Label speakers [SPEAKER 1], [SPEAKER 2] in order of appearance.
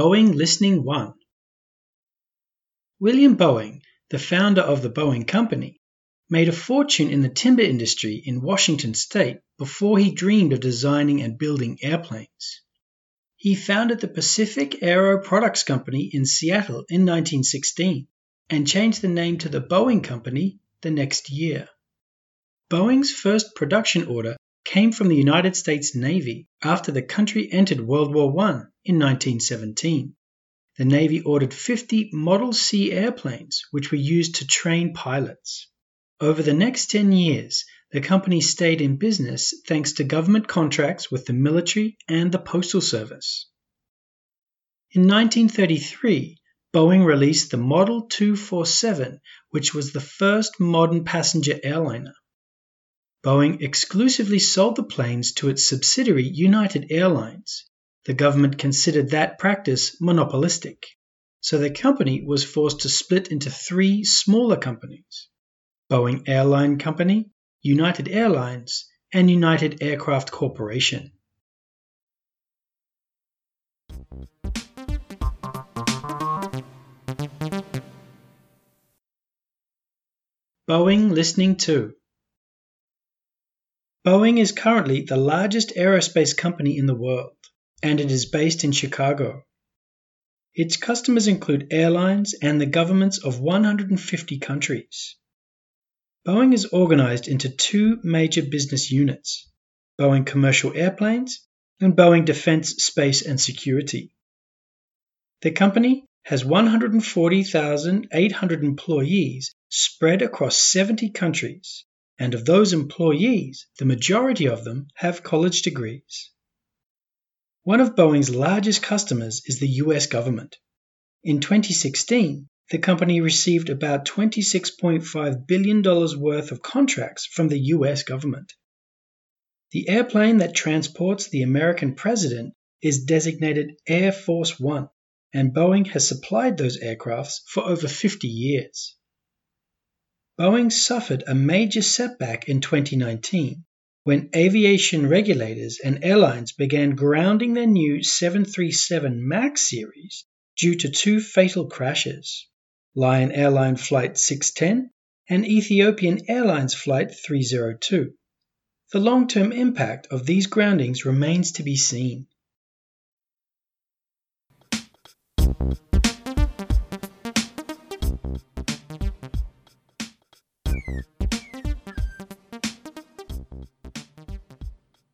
[SPEAKER 1] Boeing Listening 1. William Boeing, the founder of the Boeing Company, made a fortune in the timber industry in Washington state before he dreamed of designing and building airplanes. He founded the Pacific Aero Products Company in Seattle in 1916 and changed the name to the Boeing Company the next year. Boeing's first production order came from the United States Navy after the country entered World War I in 1917. The Navy ordered 50 Model C airplanes, which were used to train pilots. Over the next 10 years, the company stayed in business thanks to government contracts with the military and the postal service. In 1933, Boeing released the Model 247, which was the first modern passenger airliner. Boeing exclusively sold the planes to its subsidiary United Airlines. The government considered that practice monopolistic, so the company was forced to split into 3 smaller companies: Boeing Airline Company, United Airlines, and United Aircraft Corporation. Boeing Listening 2. Boeing is currently the largest aerospace company in the world, and it is based in Chicago. Its customers include airlines and the governments of 150 countries. Boeing is organized into 2 major business units: Boeing Commercial Airplanes and Boeing Defense, Space and Security. The company has 140,800 employees spread across 70 countries, and of those employees, the majority of them have college degrees. One of Boeing's largest customers is the US government. In 2016, the company received about $26.5 billion worth of contracts from the US government. The airplane that transports the American president is designated Air Force One, and Boeing has supplied those aircrafts for over 50 years. Boeing suffered a major setback in 2019 when aviation regulators and airlines began grounding their new 737 MAX series due to 2 fatal crashes: Lion Airline Flight 610 and Ethiopian Airlines Flight 302. The long-term impact of these groundings remains to be seen.